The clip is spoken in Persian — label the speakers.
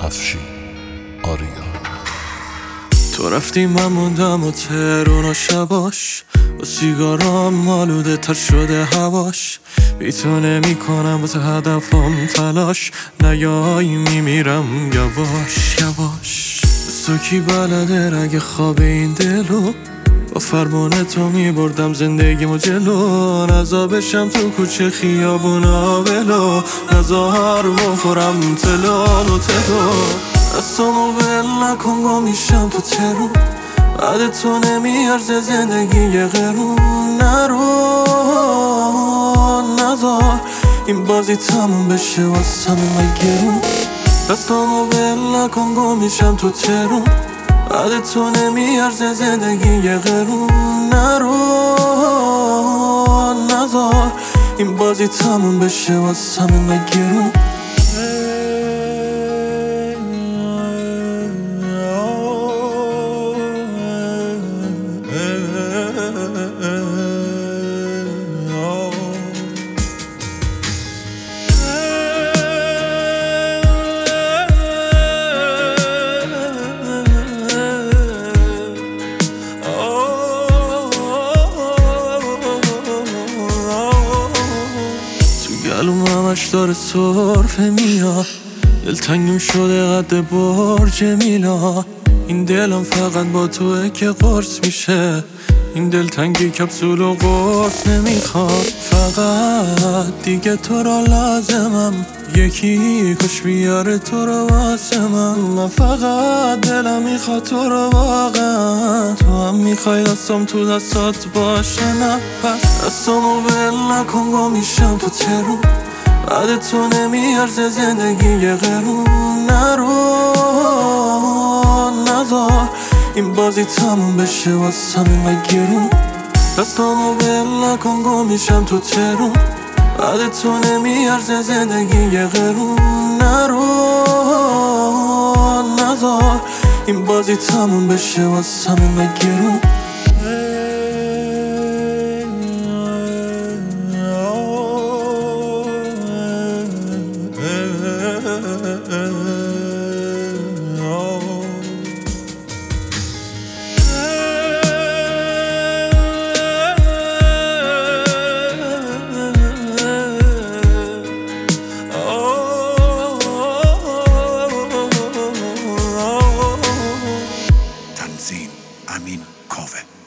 Speaker 1: افشین آریا.
Speaker 2: تو رفتی من موندم و تهرون و شباش، با سیگارام مالوده تر شده هواش. بی تو نمی کنم واسه هدفم تلاش، نیایی میمیرم یواش یواش. تو کی بلده رگ خواب این دلو، با فرمان تو میبردم زندگیمو جلو. نزا بشم تو کوچه خیابونا ولو، نزار بخورم تلال و تلو. دستامو ول نکن گم میشم تو ترون، بعد تو نمیارزه زندگی یه قرون. نرو نزار این بازی تموم بشه واسه من گرون. دستامو ول نکن گم میشم تو ترون، بعد تو نمیارزه زندگی یه قرون. نرو نزار این بازی تموم بشه واسه من گرون. گلوم همش داره سرفه میاد، دلتنگیم شده قد برج میلا. این دلم فقط با توه که قرص میشه، این دلتنگی کپسول و قرص نمیخواد. فقط دیگه تو را لازمم، یکی کش بیاره تو رو واسه من فقط دلم میخواد تو رو واقعا، تو هم میخوای دستم تو دستات باشه. نه پس دستامو ول نکن گم میشم تو ترون، بعد تو نمیارزه زندگی یه قرون. نرو نزار این بازی تموم بشه واسه من گرون. دستامو ول نکن گم میشم تو ترون، بعد تو نمیارزه زندگی یه قرون. نرو نزار این بازی تموم بشه واسه من گرون.
Speaker 1: تنظیم امین کاوه.